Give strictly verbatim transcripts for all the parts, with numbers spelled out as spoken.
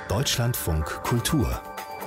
Deutschlandfunk Kultur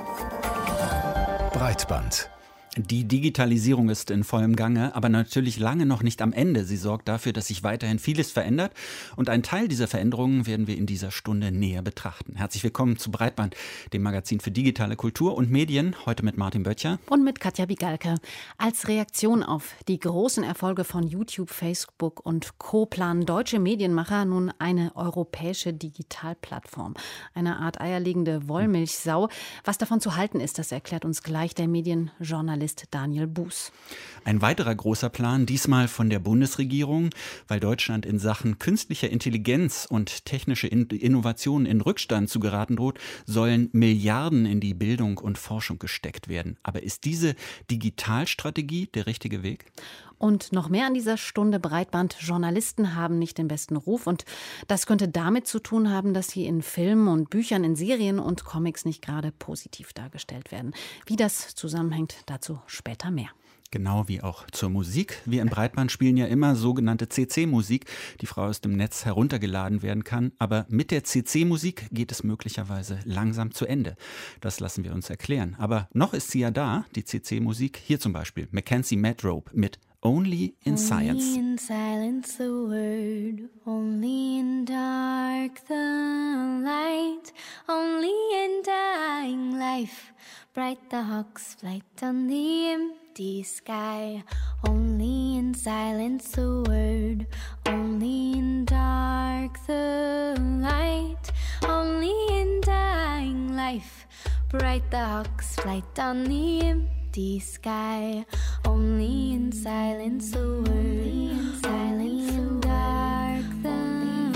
Breitband. Die Digitalisierung ist in vollem Gange, aber natürlich lange noch nicht am Ende. Sie sorgt dafür, dass sich weiterhin vieles verändert. Und einen Teil dieser Veränderungen werden wir in dieser Stunde näher betrachten. Herzlich willkommen zu Breitband, dem Magazin für digitale Kultur und Medien. Heute mit Martin Böttcher. Und mit Katja Bigalke. Als Reaktion auf die großen Erfolge von YouTube, Facebook und Co. planen deutsche Medienmacher nun eine europäische Digitalplattform. Eine Art eierlegende Wollmilchsau. Was davon zu halten ist, das erklärt uns gleich der Medienjournalist Daniel Buß. Ein weiterer großer Plan, diesmal von der Bundesregierung, weil Deutschland in Sachen künstlicher Intelligenz und technische Innovationen in Rückstand zu geraten droht, sollen Milliarden in die Bildung und Forschung gesteckt werden. Aber ist diese Digitalstrategie der richtige Weg? Und noch mehr an dieser Stunde Breitband. Journalisten haben nicht den besten Ruf und das könnte damit zu tun haben, dass sie in Filmen und Büchern, in Serien und Comics nicht gerade positiv dargestellt werden. Wie das zusammenhängt, dazu später mehr. Genau wie auch zur Musik. Wir im Breitband spielen ja immer sogenannte C C-Musik, die frei aus dem Netz heruntergeladen werden kann. Aber mit der C C-Musik geht es möglicherweise langsam zu Ende. Das lassen wir uns erklären. Aber noch ist sie ja da, die C C-Musik. Hier zum Beispiel Mackenzie Medrope mit Only in Science. Only in silence the word, only in dark the light, only in dying life, bright the hawk's flight on the empty sky. Only in silence the word, only in dark the light, only in dying life, bright the hawk's flight on the empty sky. Only in silence the word, silence in dark the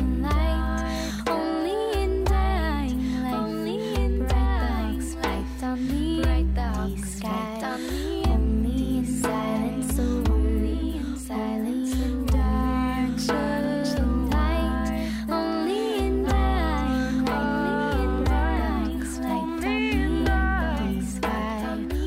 light, only in dying life, only in bright the light on the empty sky. Only in silence the word, silence in dark the light, only in dying life, only in bright the light on the empty sky.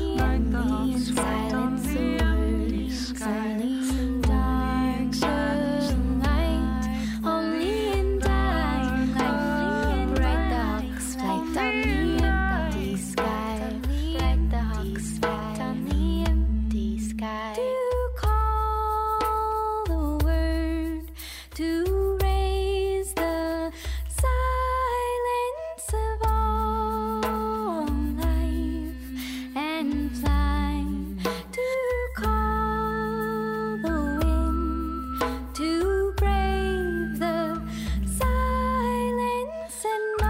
Only in silence the word, silence in dark the light, only in dying life, bright the hawk's flight on the empty sky, bright the hawk's flight on the empty sky. To call the word, to raise the silence of all life and fly, to call the wind, to brave the silence and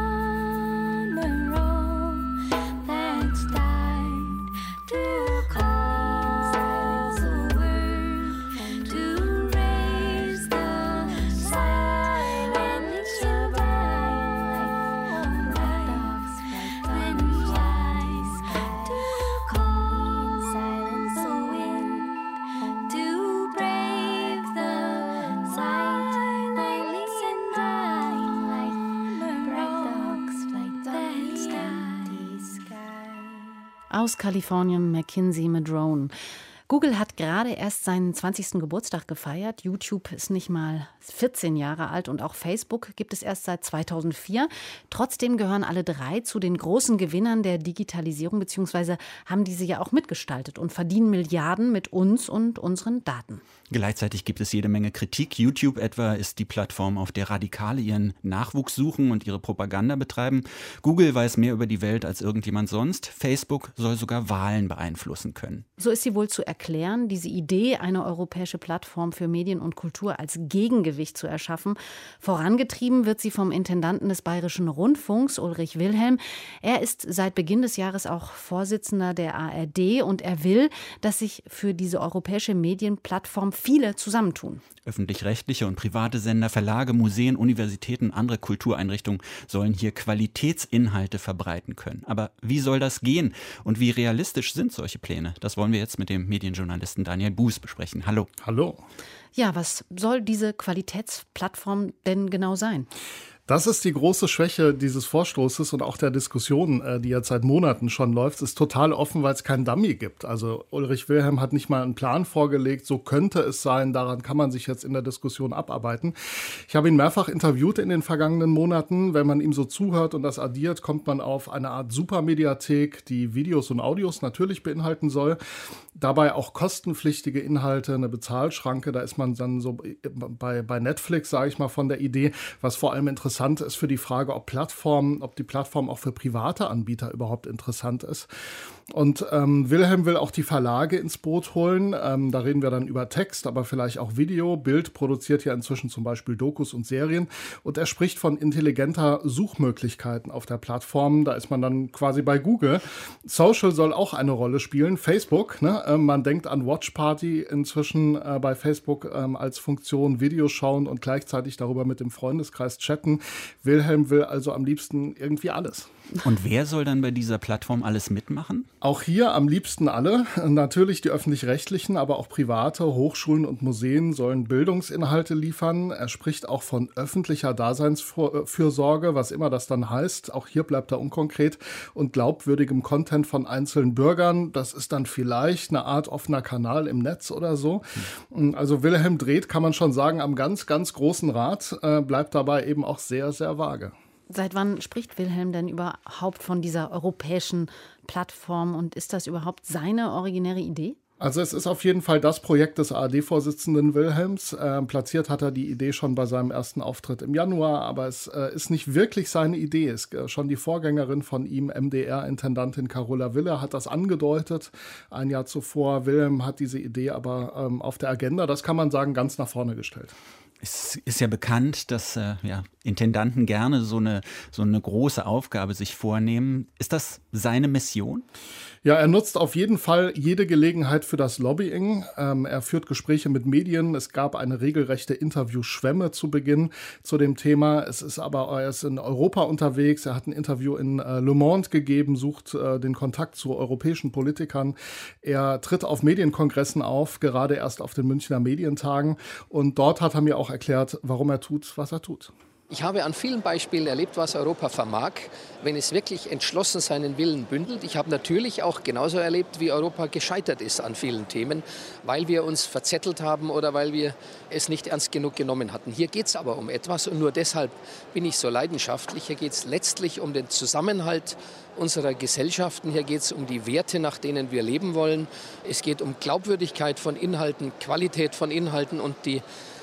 honor all that's died, to call the word, to raise the silence of all lives and flies, to call silence the wind, to brave the silence and dying life, bright the hawk's flight that's empty sky. Aus Kalifornien Mackenzie Medrope. Google hat gerade erst seinen zwanzigsten Geburtstag gefeiert. YouTube ist nicht mal vierzehn Jahre alt und auch Facebook gibt es erst seit zweitausendvier. Trotzdem gehören alle drei zu den großen Gewinnern der Digitalisierung, beziehungsweise haben diese ja auch mitgestaltet und verdienen Milliarden mit uns und unseren Daten. Gleichzeitig gibt es jede Menge Kritik. YouTube etwa ist die Plattform, auf der Radikale ihren Nachwuchs suchen und ihre Propaganda betreiben. Google weiß mehr über die Welt als irgendjemand sonst. Facebook soll sogar Wahlen beeinflussen können. So ist sie wohl zu erklären, diese Idee, eine europäische Plattform für Medien und Kultur als Gegengewicht zu erschaffen. Vorangetrieben wird sie vom Intendanten des Bayerischen Rundfunks, Ulrich Wilhelm. Er ist seit Beginn des Jahres auch Vorsitzender der A R D und er will, dass sich für diese europäische Medienplattform viele zusammentun. Öffentlich-rechtliche und private Sender, Verlage, Museen, Universitäten, andere Kultureinrichtungen sollen hier Qualitätsinhalte verbreiten können. Aber wie soll das gehen und wie realistisch sind solche Pläne? Das wollen wir jetzt mit dem Medienjournalisten Daniel Buß besprechen. Hallo. Hallo. Ja, was soll diese Qualitätsplattform denn genau sein? Das ist die große Schwäche dieses Vorstoßes und auch der Diskussion, die jetzt seit Monaten schon läuft. Es ist total offen, weil es keinen Dummy gibt. Also Ulrich Wilhelm hat nicht mal einen Plan vorgelegt, so könnte es sein, daran kann man sich jetzt in der Diskussion abarbeiten. Ich habe ihn mehrfach interviewt in den vergangenen Monaten. Wenn man ihm so zuhört und das addiert, kommt man auf eine Art Supermediathek, die Videos und Audios natürlich beinhalten soll. Dabei auch kostenpflichtige Inhalte, eine Bezahlschranke. Da ist man dann so bei, bei Netflix, sage ich mal, von der Idee, was vor allem interessant Interessant ist für die Frage, ob Plattformen, ob die Plattform auch für private Anbieter überhaupt interessant ist. Und ähm, Wilhelm will auch die Verlage ins Boot holen. Ähm, da reden wir dann über Text, aber vielleicht auch Video. Bild produziert ja inzwischen zum Beispiel Dokus und Serien. Und er spricht von intelligenter Suchmöglichkeiten auf der Plattform. Da ist man dann quasi bei Google. Social soll auch eine Rolle spielen. Facebook, ne? ähm, man denkt an Watch Party inzwischen äh, bei Facebook ähm, als Funktion Videos schauen und gleichzeitig darüber mit dem Freundeskreis chatten. Wilhelm will also am liebsten irgendwie alles. Und wer soll dann bei dieser Plattform alles mitmachen? Auch hier am liebsten alle. Natürlich die öffentlich-rechtlichen, aber auch private Hochschulen und Museen sollen Bildungsinhalte liefern. Er spricht auch von öffentlicher Daseinsfürsorge, was immer das dann heißt. Auch hier bleibt er unkonkret. Und glaubwürdigem Content von einzelnen Bürgern. Das ist dann vielleicht eine Art offener Kanal im Netz oder so. Also Wilhelm dreht, kann man schon sagen, am ganz, ganz großen Rad, äh, bleibt dabei eben auch sehr, sehr vage. Seit wann spricht Wilhelm denn überhaupt von dieser europäischen Plattform und ist das überhaupt seine originäre Idee? Also es ist auf jeden Fall das Projekt des A R D-Vorsitzenden Wilhelms. Äh, platziert hat er die Idee schon bei seinem ersten Auftritt im Januar, aber es äh, ist nicht wirklich seine Idee. Es, äh, schon die Vorgängerin von ihm, M D R-Intendantin Carola Wille, hat das angedeutet. Ein Jahr zuvor. Wilhelm hat diese Idee aber ähm, auf der Agenda, das kann man sagen, ganz nach vorne gestellt. Es ist ja bekannt, dass äh, ja, Intendanten gerne so eine, so eine große Aufgabe sich vornehmen. Ist das seine Mission? Ja, er nutzt auf jeden Fall jede Gelegenheit für das Lobbying. Ähm, er führt Gespräche mit Medien. Es gab eine regelrechte Interviewschwemme zu Beginn zu dem Thema. Es ist aber, er ist in Europa unterwegs. Er hat ein Interview in äh, Le Monde gegeben, sucht äh, den Kontakt zu europäischen Politikern. Er tritt auf Medienkongressen auf, gerade erst auf den Münchner Medientagen. Und dort hat er mir auch erklärt, warum er tut, was er tut. Ich habe an vielen Beispielen erlebt, was Europa vermag, wenn es wirklich entschlossen seinen Willen bündelt. Ich habe natürlich auch genauso erlebt, wie Europa gescheitert ist an vielen Themen, weil wir uns verzettelt haben oder weil wir es nicht ernst genug genommen hatten. Hier geht es aber um etwas und nur deshalb bin ich so leidenschaftlich. Hier geht es letztlich um den Zusammenhalt unserer Gesellschaften. Hier geht es um die Werte, nach denen wir leben wollen. Es geht um Glaubwürdigkeit von Inhalten, Qualität von Inhalten und die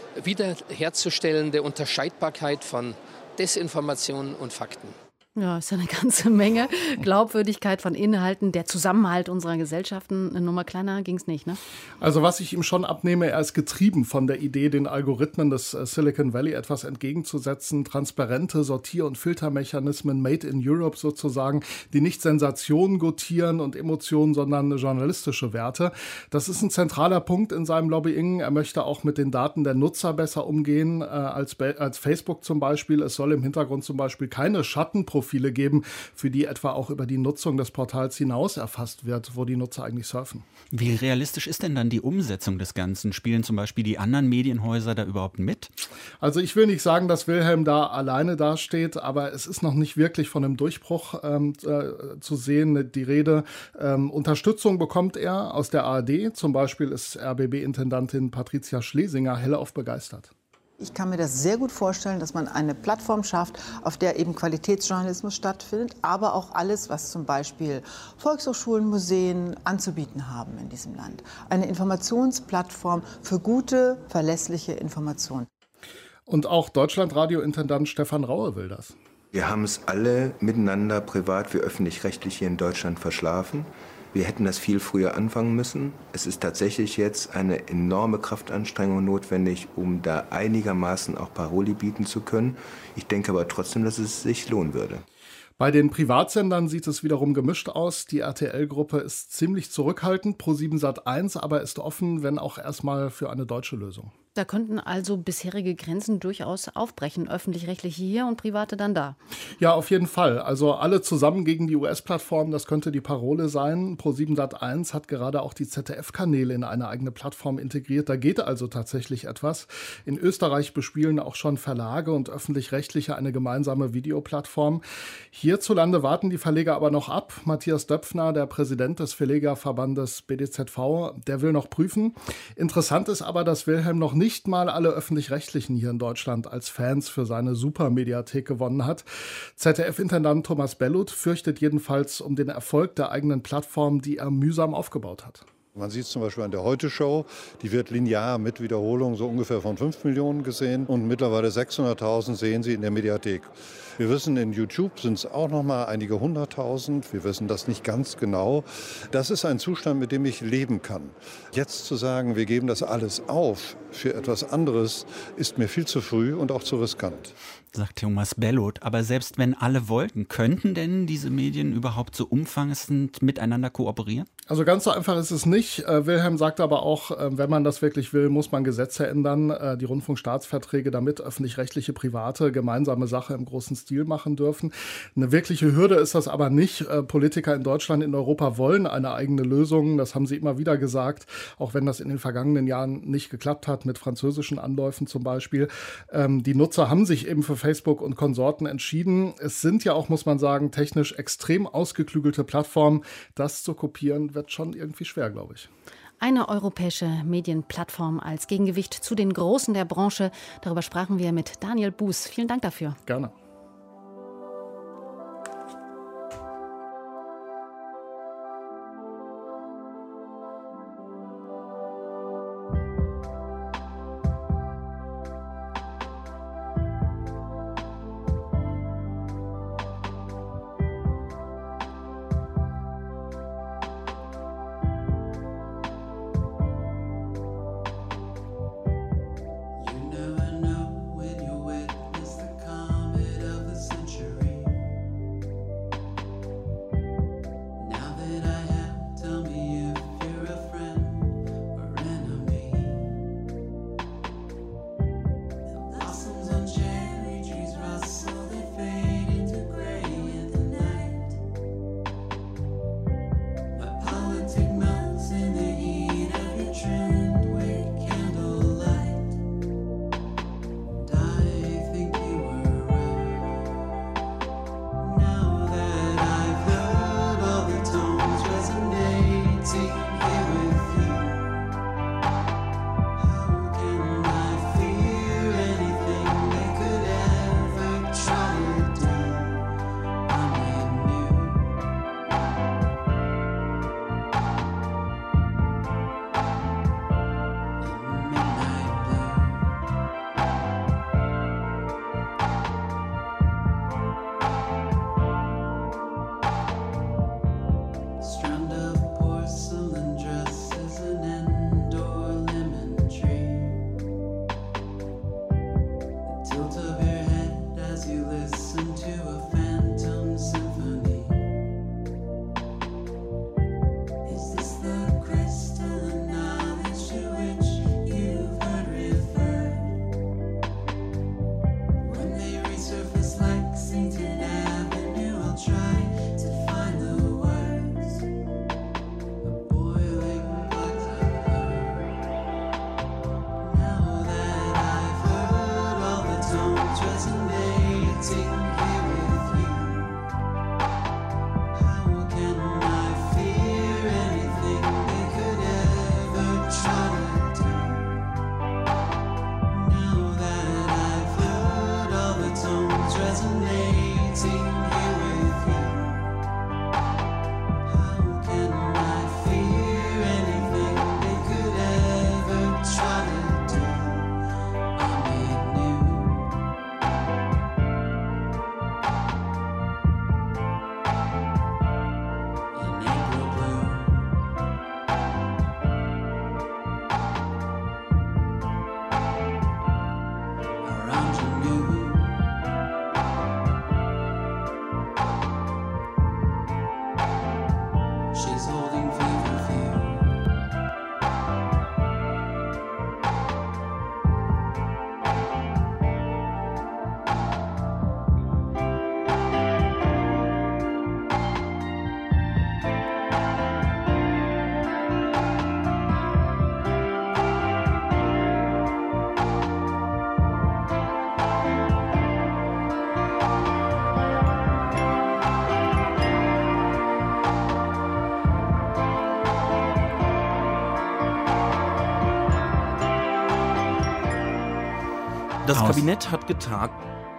wiederherzustellende Unterscheidbarkeit von Desinformation und Fakten. Ja, ist ja eine ganze Menge. Glaubwürdigkeit von Inhalten, der Zusammenhalt unserer Gesellschaften. Eine Nummer kleiner ging es nicht, ne? Also was ich ihm schon abnehme, er ist getrieben von der Idee, den Algorithmen des Silicon Valley etwas entgegenzusetzen. Transparente Sortier- und Filtermechanismen, made in Europe sozusagen, die nicht Sensationen gutieren und Emotionen, sondern journalistische Werte. Das ist ein zentraler Punkt in seinem Lobbying. Er möchte auch mit den Daten der Nutzer besser umgehen äh, als, als Facebook zum Beispiel. Es soll im Hintergrund zum Beispiel keine Schattenprofile Profile geben, für die etwa auch über die Nutzung des Portals hinaus erfasst wird, wo die Nutzer eigentlich surfen. Wie realistisch ist denn dann die Umsetzung des Ganzen? Spielen zum Beispiel die anderen Medienhäuser da überhaupt mit? Also ich will nicht sagen, dass Wilhelm da alleine dasteht, aber es ist noch nicht wirklich von einem Durchbruch ähm, äh, zu sehen, die Rede. Ähm, Unterstützung bekommt er aus der A R D. Zum Beispiel ist R B B-Intendantin Patricia Schlesinger hellauf begeistert. Ich kann mir das sehr gut vorstellen, dass man eine Plattform schafft, auf der eben Qualitätsjournalismus stattfindet, aber auch alles, was zum Beispiel Volkshochschulen, Museen anzubieten haben in diesem Land. Eine Informationsplattform für gute, verlässliche Informationen. Und auch Deutschlandradio-Intendant Stefan Raue will das. Wir haben es alle miteinander, privat wie öffentlich-rechtlich hier in Deutschland verschlafen. Wir hätten das viel früher anfangen müssen. Es ist tatsächlich jetzt eine enorme Kraftanstrengung notwendig, um da einigermaßen auch Paroli bieten zu können. Ich denke aber trotzdem, dass es sich lohnen würde. Bei den Privatsendern sieht es wiederum gemischt aus. Die R T L-Gruppe ist ziemlich zurückhaltend, ProSieben Sat eins aber ist offen, wenn auch erstmal für eine deutsche Lösung. Da könnten also bisherige Grenzen durchaus aufbrechen, öffentlich-rechtliche hier und private dann da. Ja, auf jeden Fall. Also alle zusammen gegen die U S-Plattform, das könnte die Parole sein. ProSieben Sat eins hat gerade auch die Z D F-Kanäle in eine eigene Plattform integriert. Da geht also tatsächlich etwas. In Österreich bespielen auch schon Verlage und öffentlich-rechtliche eine gemeinsame Videoplattform. Hierzulande warten die Verleger aber noch ab. Matthias Döpfner, der Präsident des Verlegerverbandes B D Z V, der will noch prüfen. Interessant ist aber, dass Wilhelm noch nicht nicht mal alle Öffentlich-Rechtlichen hier in Deutschland als Fans für seine Supermediathek gewonnen hat. Z D F-Intendant Thomas Bellut fürchtet jedenfalls um den Erfolg der eigenen Plattform, die er mühsam aufgebaut hat. Man sieht es zum Beispiel an der Heute-Show, die wird linear mit Wiederholung so ungefähr von fünf Millionen gesehen und mittlerweile sechshunderttausend sehen Sie in der Mediathek. Wir wissen, in YouTube sind es auch noch mal einige hunderttausend. Wir wissen das nicht ganz genau. Das ist ein Zustand, mit dem ich leben kann. Jetzt zu sagen, wir geben das alles auf für etwas anderes, ist mir viel zu früh und auch zu riskant. Sagt Thomas Bellut. Aber selbst wenn alle wollten, könnten denn diese Medien überhaupt so umfassend miteinander kooperieren? Also ganz so einfach ist es nicht. Äh, Wilhelm sagt aber auch, äh, wenn man das wirklich will, muss man Gesetze ändern, äh, die Rundfunkstaatsverträge, damit öffentlich-rechtliche Private gemeinsame Sache im großen Stil machen dürfen. Eine wirkliche Hürde ist das aber nicht. Äh, Politiker in Deutschland, in Europa wollen eine eigene Lösung. Das haben sie immer wieder gesagt, auch wenn das in den vergangenen Jahren nicht geklappt hat, mit französischen Anläufen zum Beispiel. Ähm, die Nutzer haben sich eben für Facebook und Konsorten entschieden. Es sind ja auch, muss man sagen, technisch extrem ausgeklügelte Plattformen. Das zu kopieren wird schon irgendwie schwer, glaube ich. Eine europäische Medienplattform als Gegengewicht zu den Großen der Branche. Darüber sprachen wir mit Daniel Buß. Vielen Dank dafür. Gerne. Das Aus- Kabinett hat getagt.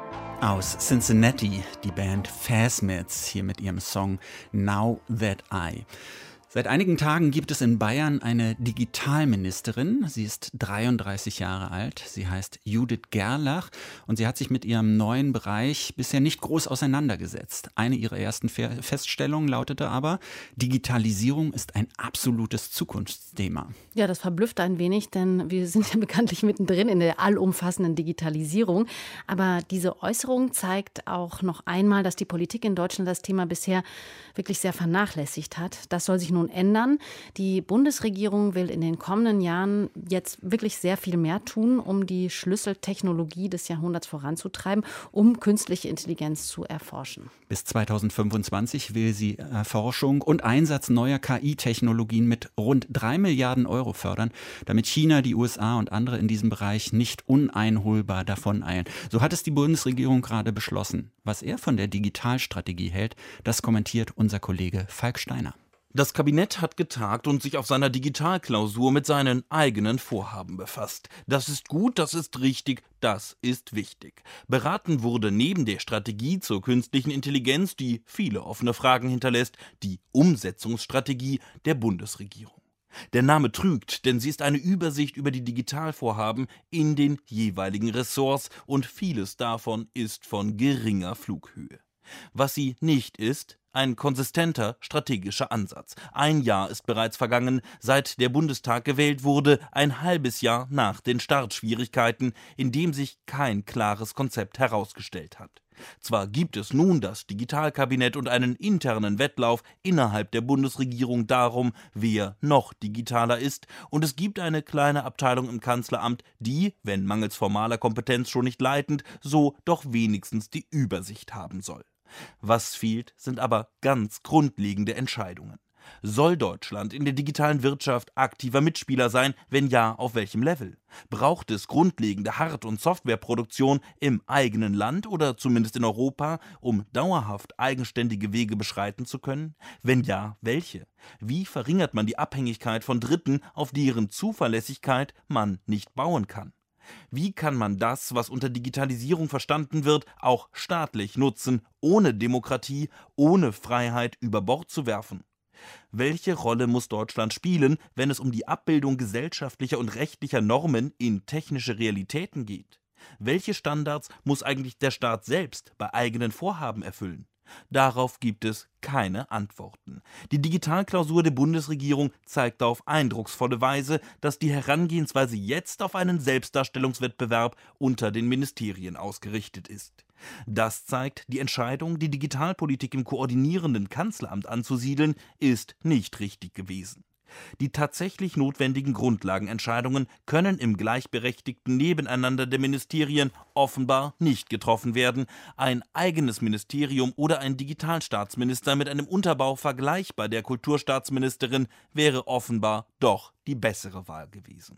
Aus Cincinnati, die Band Phasmids, hier mit ihrem Song Now That I. Seit einigen Tagen gibt es in Bayern eine Digitalministerin. Sie ist dreiunddreißig Jahre alt. Sie heißt Judith Gerlach und sie hat sich mit ihrem neuen Bereich bisher nicht groß auseinandergesetzt. Eine ihrer ersten Fe- Feststellungen lautete aber, Digitalisierung ist ein absolutes Zukunftsthema. Ja, das verblüfft ein wenig, denn wir sind ja bekanntlich mittendrin in der allumfassenden Digitalisierung. Aber diese Äußerung zeigt auch noch einmal, dass die Politik in Deutschland das Thema bisher wirklich sehr vernachlässigt hat. Das soll sich nun ändern. Die Bundesregierung will in den kommenden Jahren jetzt wirklich sehr viel mehr tun, um die Schlüsseltechnologie des Jahrhunderts voranzutreiben, um künstliche Intelligenz zu erforschen. Bis zweitausendfünfundzwanzig will sie Erforschung und Einsatz neuer K I-Technologien mit rund drei Milliarden Euro fördern, damit China, die U S A und andere in diesem Bereich nicht uneinholbar davoneilen. So hat es die Bundesregierung gerade beschlossen. Was er von der Digitalstrategie hält, das kommentiert unser Kollege Falk Steiner. Das Kabinett hat getagt und sich auf seiner Digitalklausur mit seinen eigenen Vorhaben befasst. Das ist gut, das ist richtig, das ist wichtig. Beraten wurde neben der Strategie zur künstlichen Intelligenz, die viele offene Fragen hinterlässt, die Umsetzungsstrategie der Bundesregierung. Der Name trügt, denn sie ist eine Übersicht über die Digitalvorhaben in den jeweiligen Ressorts und vieles davon ist von geringer Flughöhe. Was sie nicht ist, ein konsistenter strategischer Ansatz. Ein Jahr ist bereits vergangen, seit der Bundestag gewählt wurde, ein halbes Jahr nach den Startschwierigkeiten, in dem sich kein klares Konzept herausgestellt hat. Zwar gibt es nun das Digitalkabinett und einen internen Wettlauf innerhalb der Bundesregierung darum, wer noch digitaler ist, und es gibt eine kleine Abteilung im Kanzleramt, die, wenn mangels formaler Kompetenz schon nicht leitend, so doch wenigstens die Übersicht haben soll. Was fehlt, sind aber ganz grundlegende Entscheidungen. Soll Deutschland in der digitalen Wirtschaft aktiver Mitspieler sein? Wenn ja, auf welchem Level? Braucht es grundlegende Hard- und Softwareproduktion im eigenen Land oder zumindest in Europa, um dauerhaft eigenständige Wege beschreiten zu können? Wenn ja, welche? Wie verringert man die Abhängigkeit von Dritten, auf deren Zuverlässigkeit man nicht bauen kann? Wie kann man das, was unter Digitalisierung verstanden wird, auch staatlich nutzen, ohne Demokratie, ohne Freiheit über Bord zu werfen? Welche Rolle muss Deutschland spielen, wenn es um die Abbildung gesellschaftlicher und rechtlicher Normen in technische Realitäten geht? Welche Standards muss eigentlich der Staat selbst bei eigenen Vorhaben erfüllen? Darauf gibt es keine Antworten. Die Digitalklausur der Bundesregierung zeigt auf eindrucksvolle Weise, dass die Herangehensweise jetzt auf einen Selbstdarstellungswettbewerb unter den Ministerien ausgerichtet ist. Das zeigt, die Entscheidung, die Digitalpolitik im koordinierenden Kanzleramt anzusiedeln, ist nicht richtig gewesen. Die tatsächlich notwendigen Grundlagenentscheidungen können im gleichberechtigten Nebeneinander der Ministerien offenbar nicht getroffen werden. Ein eigenes Ministerium oder ein Digitalstaatsminister mit einem Unterbau vergleichbar der Kulturstaatsministerin wäre offenbar doch die bessere Wahl gewesen.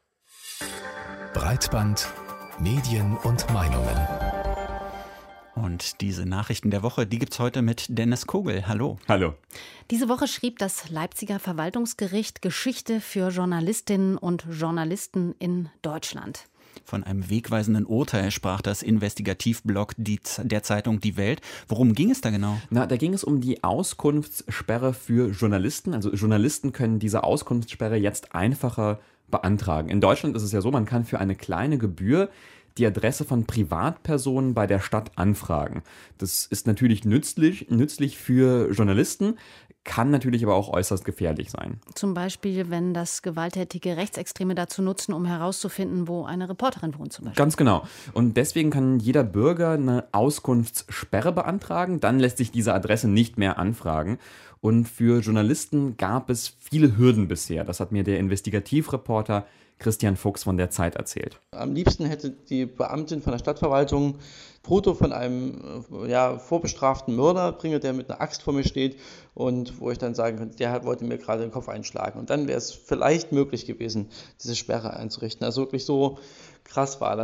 Breitband, Medien und Meinungen. Und diese Nachrichten der Woche, die gibt's heute mit Dennis Kogel. Hallo. Hallo. Diese Woche schrieb das Leipziger Verwaltungsgericht Geschichte für Journalistinnen und Journalisten in Deutschland. Von einem wegweisenden Urteil sprach das Investigativblog die, der Zeitung Die Welt. Worum ging es da genau? Na, da ging es um die Auskunftssperre für Journalisten. Also Journalisten können diese Auskunftssperre jetzt einfacher beantragen. In Deutschland ist es ja so, man kann für eine kleine Gebühr die Adresse von Privatpersonen bei der Stadt anfragen. Das ist natürlich nützlich, nützlich für Journalisten, kann natürlich aber auch äußerst gefährlich sein. Zum Beispiel, wenn das gewalttätige Rechtsextreme dazu nutzen, um herauszufinden, wo eine Reporterin wohnt zum Beispiel. Ganz genau. Und deswegen kann jeder Bürger eine Auskunftssperre beantragen. Dann lässt sich diese Adresse nicht mehr anfragen. Und für Journalisten gab es viele Hürden bisher. Das hat mir der Investigativreporter Christian Fuchs von der Zeit erzählt. Am liebsten hätte die Beamtin von der Stadtverwaltung ein Foto von einem ja, vorbestraften Mörder bringe, der mit einer Axt vor mir steht und wo ich dann sagen könnte, der wollte mir gerade den Kopf einschlagen. Und dann wäre es vielleicht möglich gewesen, diese Sperre einzurichten. Also wirklich so krass war das.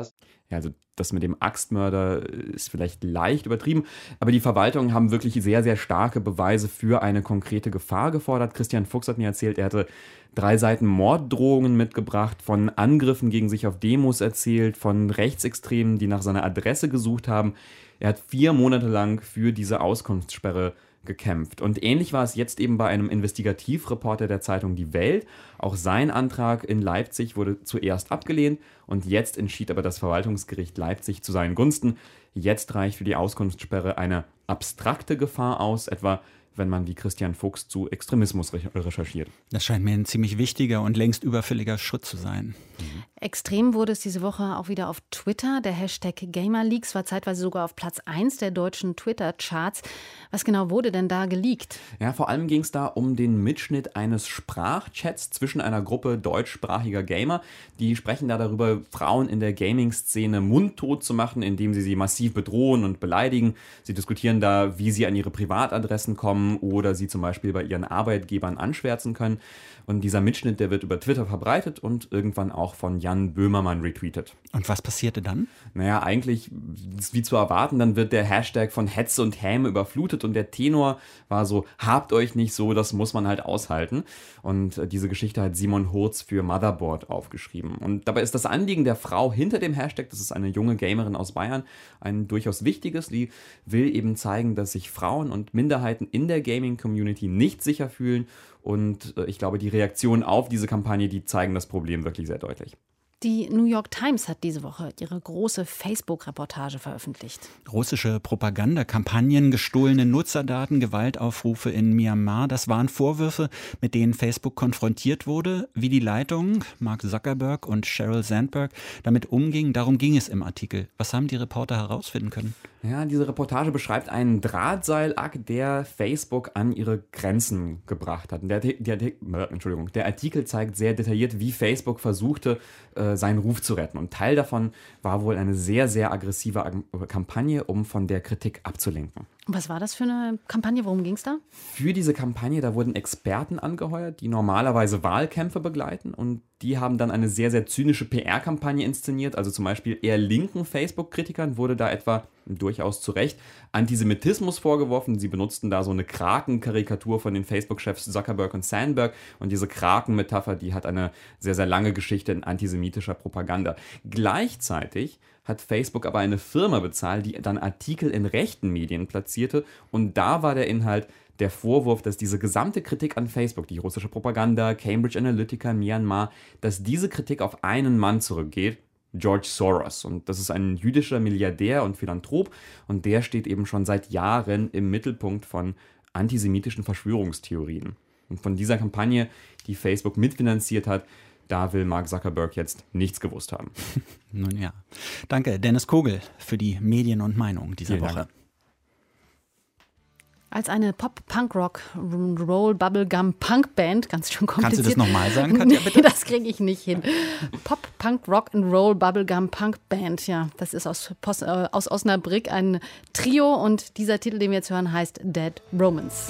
Ja, also das mit dem Axtmörder ist vielleicht leicht übertrieben, aber die Verwaltungen haben wirklich sehr, sehr starke Beweise für eine konkrete Gefahr gefordert. Christian Fuchs hat mir erzählt, er hatte drei Seiten Morddrohungen mitgebracht, von Angriffen gegen sich auf Demos erzählt, von Rechtsextremen, die nach seiner Adresse gesucht haben. Er hat vier Monate lang für diese Auskunftssperre gekämpft. Und ähnlich war es jetzt eben bei einem Investigativreporter der Zeitung Die Welt. Auch sein Antrag in Leipzig wurde zuerst abgelehnt und jetzt entschied aber das Verwaltungsgericht Leipzig zu seinen Gunsten. Jetzt reicht für die Auskunftssperre eine abstrakte Gefahr aus, etwa wenn man wie Christian Fuchs zu Extremismus recherchiert. Das scheint mir ein ziemlich wichtiger und längst überfälliger Schritt zu sein. Mhm. Extrem wurde es diese Woche auch wieder auf Twitter. Der Hashtag GamerLeaks war zeitweise sogar auf Platz eins der deutschen Twitter-Charts. Was genau wurde denn da geleakt? Ja, vor allem ging es da um den Mitschnitt eines Sprachchats zwischen einer Gruppe deutschsprachiger Gamer. Die sprechen da darüber, Frauen in der Gaming-Szene mundtot zu machen, indem sie sie massiv bedrohen und beleidigen. Sie diskutieren da, wie sie an ihre Privatadressen kommen oder sie zum Beispiel bei ihren Arbeitgebern anschwärzen können. Und dieser Mitschnitt, der wird über Twitter verbreitet und irgendwann auch von Jan Böhmermann retweetet. Und was passierte dann? Naja, eigentlich, wie zu erwarten, dann wird der Hashtag von Hetze und Häme überflutet und der Tenor war so, habt euch nicht so, das muss man halt aushalten. Und äh, diese Geschichte hat Simon Hurz für Motherboard aufgeschrieben. Und dabei ist das Anliegen der Frau hinter dem Hashtag, das ist eine junge Gamerin aus Bayern, ein durchaus wichtiges. Die will eben zeigen, dass sich Frauen und Minderheiten in der Gaming-Community nicht sicher fühlen. Und äh, ich glaube, die Reaktionen auf diese Kampagne, die zeigen das Problem wirklich sehr deutlich. Die New York Times hat diese Woche ihre große Facebook-Reportage veröffentlicht. Russische Propagandakampagnen, gestohlene Nutzerdaten, Gewaltaufrufe in Myanmar, das waren Vorwürfe, mit denen Facebook konfrontiert wurde. Wie die Leitung, Mark Zuckerberg und Sheryl Sandberg, damit umgingen, darum ging es im Artikel. Was haben die Reporter herausfinden können? Ja, diese Reportage beschreibt einen Drahtseilakt, der Facebook an ihre Grenzen gebracht hat. Der, der, der, Entschuldigung, der Artikel zeigt sehr detailliert, wie Facebook versuchte, äh, seinen Ruf zu retten. Und Teil davon war wohl eine sehr, sehr aggressive Ag- Kampagne, um von der Kritik abzulenken. Was war das für eine Kampagne? Worum ging es da? Für diese Kampagne, da wurden Experten angeheuert, die normalerweise Wahlkämpfe begleiten und die haben dann eine sehr, sehr zynische P R-Kampagne inszeniert. Also zum Beispiel eher linken Facebook-Kritikern wurde da etwa durchaus zu Recht Antisemitismus vorgeworfen. Sie benutzten da so eine Kraken-Karikatur von den Facebook-Chefs Zuckerberg und Sandberg und diese Kraken-Metapher, die hat eine sehr, sehr lange Geschichte in antisemitischer Propaganda. Gleichzeitig hat Facebook aber eine Firma bezahlt, die dann Artikel in rechten Medien platzierte und da war der Inhalt der Vorwurf, dass diese gesamte Kritik an Facebook, die russische Propaganda, Cambridge Analytica, Myanmar, dass diese Kritik auf einen Mann zurückgeht, George Soros. Und das ist ein jüdischer Milliardär und Philanthrop und der steht eben schon seit Jahren im Mittelpunkt von antisemitischen Verschwörungstheorien. Und von dieser Kampagne, die Facebook mitfinanziert hat, da will Mark Zuckerberg jetzt nichts gewusst haben. Nun ja. Danke, Dennis Kogel, für die Medien und Meinung dieser Vielen Woche. Dank. Als eine Pop-Punk-Rock-Roll-Bubblegum-Punk-Band, ganz schön kompliziert. Kannst du das nochmal sagen, Katja, bitte? Nee, das kriege ich nicht hin. Pop-Punk-Rock-and-Roll-Bubblegum-Punk-Band, ja, das ist aus, Pos- äh, aus Osnabrück ein Trio und dieser Titel, den wir jetzt hören, heißt Dead Romance.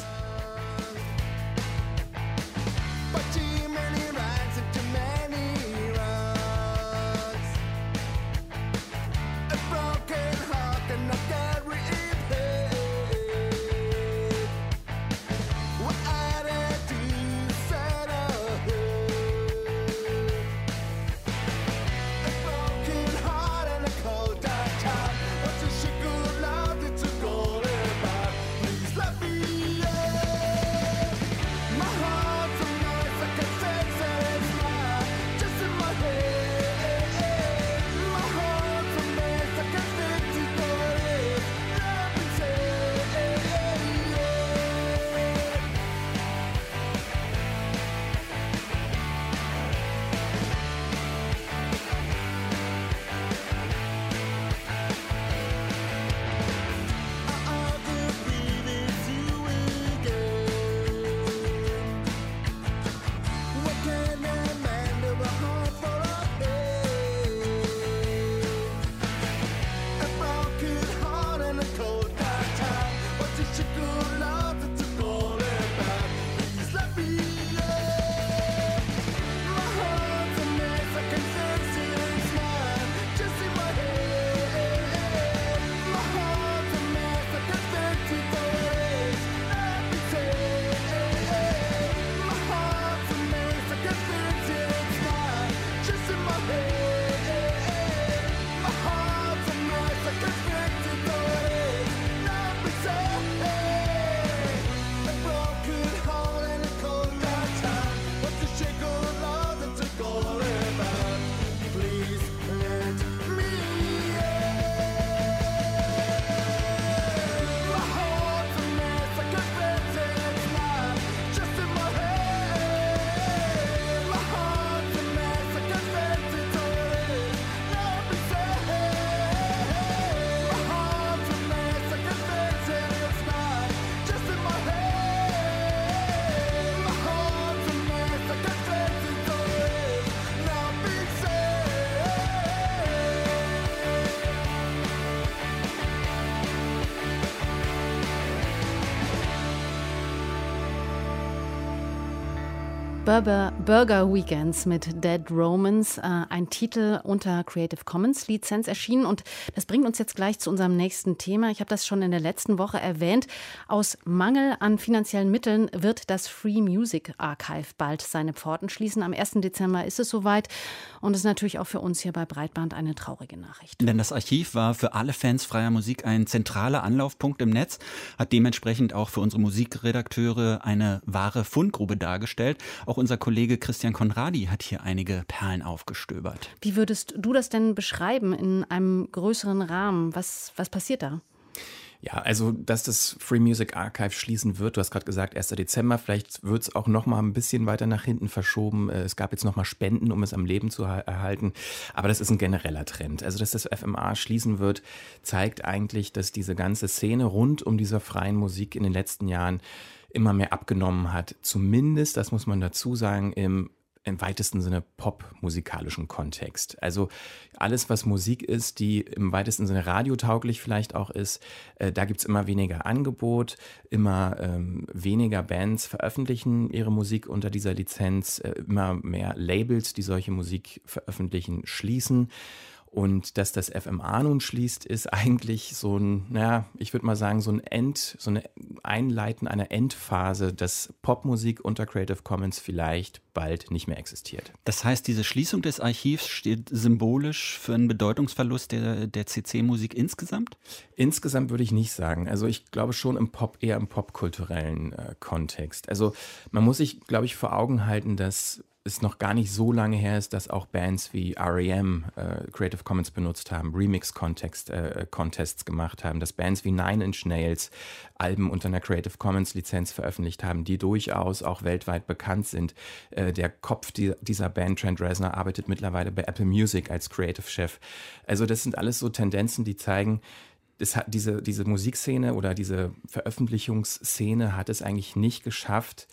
Burger, Burger Weekends mit Dead Romans, äh, ein Titel unter Creative Commons Lizenz erschienen. Und das bringt uns jetzt gleich zu unserem nächsten Thema. Ich habe das schon in der letzten Woche erwähnt. Aus Mangel an finanziellen Mitteln wird das Free Music Archive bald seine Pforten schließen. Am ersten Dezember ist es soweit. Und es ist natürlich auch für uns hier bei Breitband eine traurige Nachricht. Denn das Archiv war für alle Fans freier Musik ein zentraler Anlaufpunkt im Netz, hat dementsprechend auch für unsere Musikredakteure eine wahre Fundgrube dargestellt. Auch unser Kollege Christian Conradi hat hier einige Perlen aufgestöbert. Wie würdest du das denn beschreiben in einem größeren Rahmen? Was, was passiert da? Ja, also, dass das Free Music Archive schließen wird, du hast gerade gesagt, erster Dezember, vielleicht wird es auch noch mal ein bisschen weiter nach hinten verschoben. Es gab jetzt noch mal Spenden, um es am Leben zu erhalten, aber das ist ein genereller Trend. Also, dass das F M A schließen wird, zeigt eigentlich, dass diese ganze Szene rund um diese freien Musik in den letzten Jahren immer mehr abgenommen hat. Zumindest, das muss man dazu sagen, im im weitesten Sinne popmusikalischen Kontext. Also alles, was Musik ist, die im weitesten Sinne radiotauglich vielleicht auch ist, äh, da gibt's immer weniger Angebot, immer ähm, weniger Bands veröffentlichen ihre Musik unter dieser Lizenz, äh, immer mehr Labels, die solche Musik veröffentlichen, schließen. Und dass das F M A nun schließt, ist eigentlich so ein, naja, ich würde mal sagen, so ein End, so eine Einleiten einer Endphase, dass Popmusik unter Creative Commons vielleicht bald nicht mehr existiert. Das heißt, diese Schließung des Archivs steht symbolisch für einen Bedeutungsverlust der, der C C-Musik insgesamt? Insgesamt würde ich nicht sagen. Also ich glaube schon im Pop, eher im popkulturellen äh, Kontext. Also man muss sich, glaube ich, vor Augen halten, dass es noch gar nicht so lange her ist, dass auch Bands wie R E M äh, Creative Commons benutzt haben, Remix-Contests äh, Contests gemacht haben, dass Bands wie Nine Inch Nails Alben unter einer Creative Commons-Lizenz veröffentlicht haben, die durchaus auch weltweit bekannt sind. Äh, der Kopf die, dieser Band, Trent Reznor, arbeitet mittlerweile bei Apple Music als Creative-Chef. Also das sind alles so Tendenzen, die zeigen, es hat diese, diese Musikszene oder diese Veröffentlichungsszene hat es eigentlich nicht geschafft,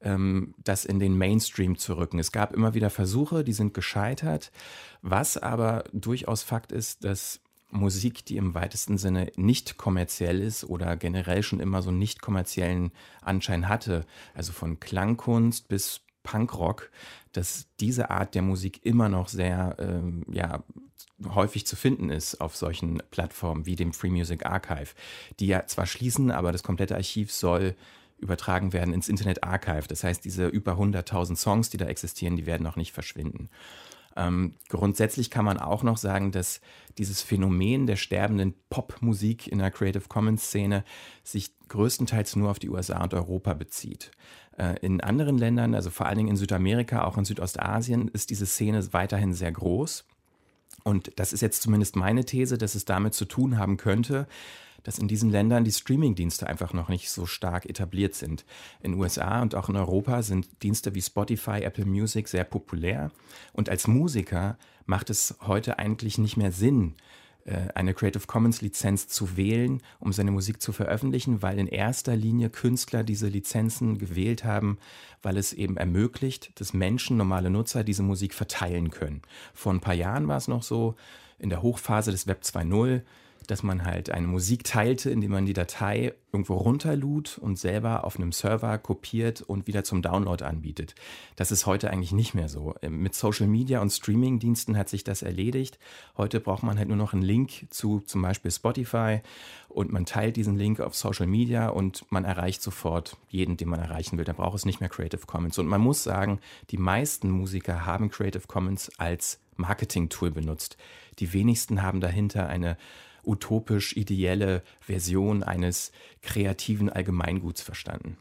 das in den Mainstream zu rücken. Es gab immer wieder Versuche, die sind gescheitert. Was aber durchaus Fakt ist, dass Musik, die im weitesten Sinne nicht kommerziell ist oder generell schon immer so einen nicht kommerziellen Anschein hatte, also von Klangkunst bis Punkrock, dass diese Art der Musik immer noch sehr ähm, ja, häufig zu finden ist auf solchen Plattformen wie dem Free Music Archive, die ja zwar schließen, aber das komplette Archiv soll übertragen werden ins Internet Archive. Das heißt, diese über hunderttausend Songs, die da existieren, die werden auch nicht verschwinden. Ähm, grundsätzlich kann man auch noch sagen, dass dieses Phänomen der sterbenden Popmusik in der Creative Commons Szene sich größtenteils nur auf die U S A und Europa bezieht. Äh, in anderen Ländern, also vor allen Dingen in Südamerika, auch in Südostasien, ist diese Szene weiterhin sehr groß. Und das ist jetzt zumindest meine These, dass es damit zu tun haben könnte, dass in diesen Ländern die Streaming-Dienste einfach noch nicht so stark etabliert sind. In den U S A und auch in Europa sind Dienste wie Spotify, Apple Music sehr populär. Und als Musiker macht es heute eigentlich nicht mehr Sinn, eine Creative Commons-Lizenz zu wählen, um seine Musik zu veröffentlichen, weil in erster Linie Künstler diese Lizenzen gewählt haben, weil es eben ermöglicht, dass Menschen, normale Nutzer, diese Musik verteilen können. Vor ein paar Jahren war es noch so, in der Hochphase des Web zwei Punkt null, dass man halt eine Musik teilte, indem man die Datei irgendwo runterlud und selber auf einem Server kopiert und wieder zum Download anbietet. Das ist heute eigentlich nicht mehr so. Mit Social Media und Streaming-Diensten hat sich das erledigt. Heute braucht man halt nur noch einen Link zu zum Beispiel Spotify und man teilt diesen Link auf Social Media und man erreicht sofort jeden, den man erreichen will. Da braucht es nicht mehr Creative Commons. Und man muss sagen, die meisten Musiker haben Creative Commons als Marketing-Tool benutzt. Die wenigsten haben dahinter eine utopisch ideelle Version eines kreativen Allgemeinguts verstanden.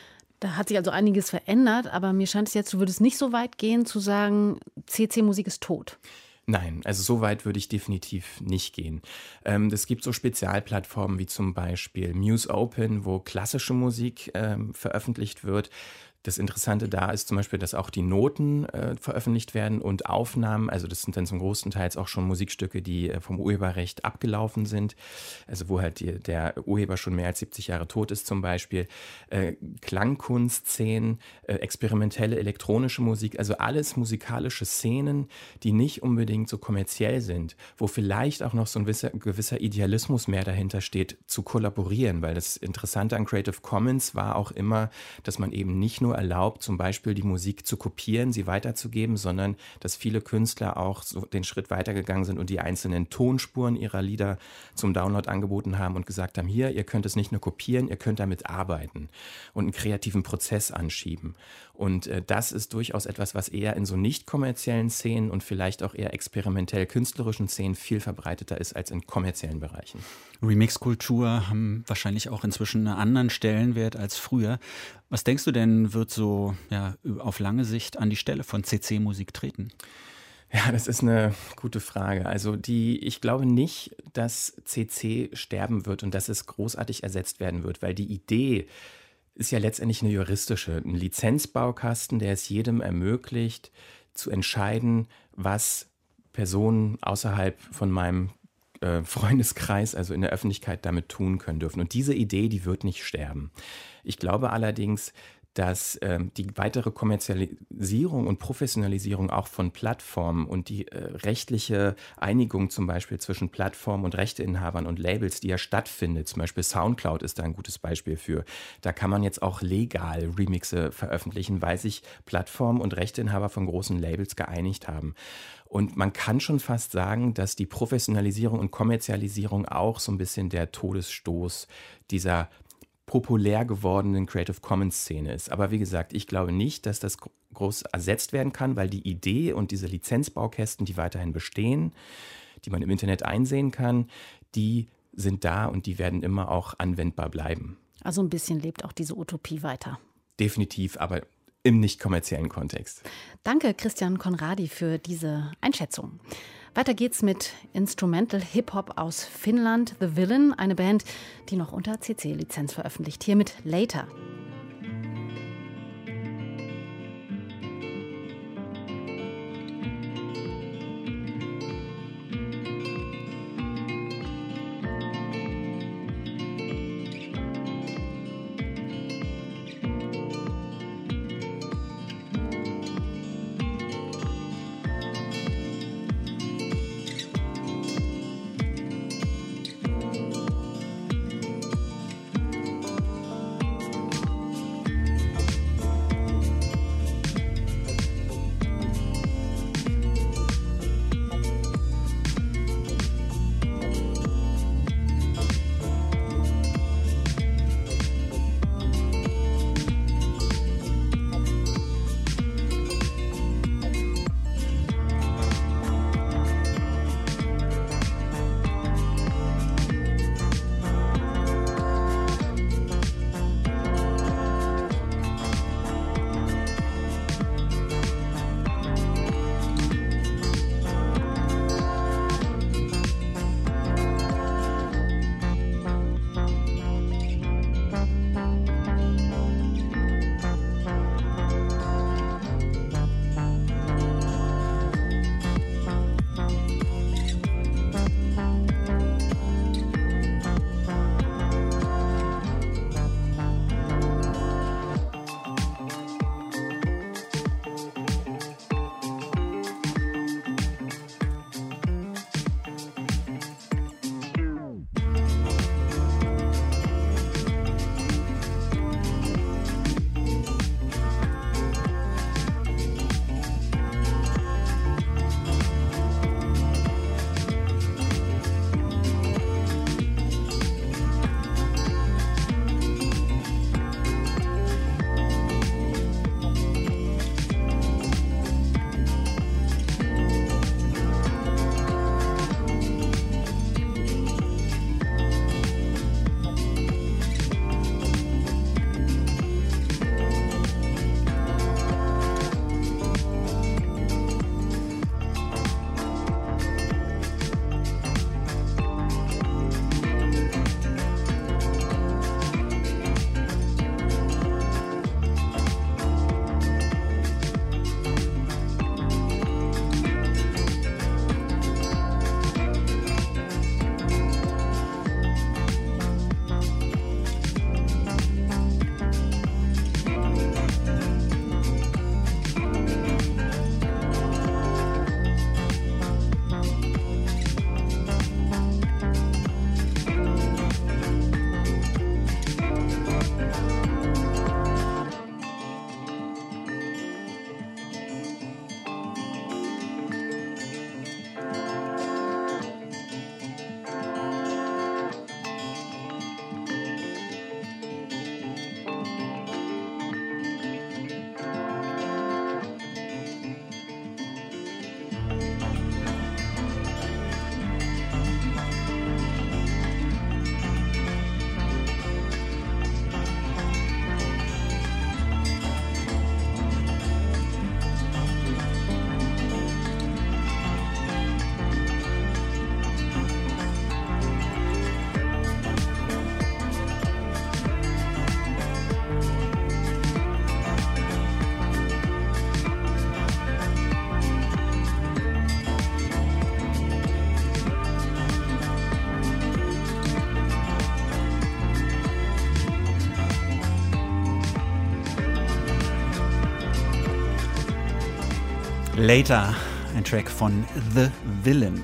Da hat sich also einiges verändert, aber mir scheint es jetzt, du würdest nicht so weit gehen, zu sagen, C C-Musik ist tot. Nein, also so weit würde ich definitiv nicht gehen. Ähm, es gibt so Spezialplattformen wie zum Beispiel Muse Open, wo klassische Musik ähm, veröffentlicht wird. Das Interessante da ist zum Beispiel, dass auch die Noten äh, veröffentlicht werden und Aufnahmen, also das sind dann zum großen Teil auch schon Musikstücke, die äh, vom Urheberrecht abgelaufen sind, also wo halt die, der Urheber schon mehr als siebzig Jahre tot ist zum Beispiel, äh, Klangkunstszenen, äh, experimentelle elektronische Musik, also alles musikalische Szenen, die nicht unbedingt so kommerziell sind, wo vielleicht auch noch so ein gewisser, gewisser Idealismus mehr dahinter steht, zu kollaborieren, weil das Interessante an Creative Commons war auch immer, dass man eben nicht nur nur erlaubt, zum Beispiel die Musik zu kopieren, sie weiterzugeben, sondern dass viele Künstler auch so den Schritt weitergegangen sind und die einzelnen Tonspuren ihrer Lieder zum Download angeboten haben und gesagt haben, hier, ihr könnt es nicht nur kopieren, ihr könnt damit arbeiten und einen kreativen Prozess anschieben. Und äh, das ist durchaus etwas, was eher in so nicht kommerziellen Szenen und vielleicht auch eher experimentell künstlerischen Szenen viel verbreiteter ist als in kommerziellen Bereichen. Remix-Kultur haben wahrscheinlich auch inzwischen einen anderen Stellenwert als früher. Was denkst du denn, wird so ja, auf lange Sicht an die Stelle von C C-Musik treten? Ja, das ist eine gute Frage. Also die, ich glaube nicht, dass C C sterben wird und dass es großartig ersetzt werden wird, weil die Idee ist ja letztendlich eine juristische, ein Lizenzbaukasten, der es jedem ermöglicht, zu entscheiden, was Personen außerhalb von meinem äh, Freundeskreis, also in der Öffentlichkeit, damit tun können dürfen. Und diese Idee, die wird nicht sterben. Ich glaube allerdings, dass ähm, die weitere Kommerzialisierung und Professionalisierung auch von Plattformen und die äh, rechtliche Einigung zum Beispiel zwischen Plattformen und Rechteinhabern und Labels, die ja stattfindet, zum Beispiel Soundcloud ist da ein gutes Beispiel für, da kann man jetzt auch legal Remixe veröffentlichen, weil sich Plattformen und Rechteinhaber von großen Labels geeinigt haben. Und man kann schon fast sagen, dass die Professionalisierung und Kommerzialisierung auch so ein bisschen der Todesstoß dieser populär gewordenen Creative Commons Szene ist. Aber wie gesagt, ich glaube nicht, dass das groß ersetzt werden kann, weil die Idee und diese Lizenzbaukästen, die weiterhin bestehen, die man im Internet einsehen kann, die sind da und die werden immer auch anwendbar bleiben. Also ein bisschen lebt auch diese Utopie weiter. Definitiv, aber im nicht kommerziellen Kontext. Danke, Christian Conradi, für diese Einschätzung. Weiter geht's mit Instrumental Hip-Hop aus Finnland, The Villain, eine Band, die noch unter C C-Lizenz veröffentlicht. Hier mit Later. Later, ein Track von The Villain.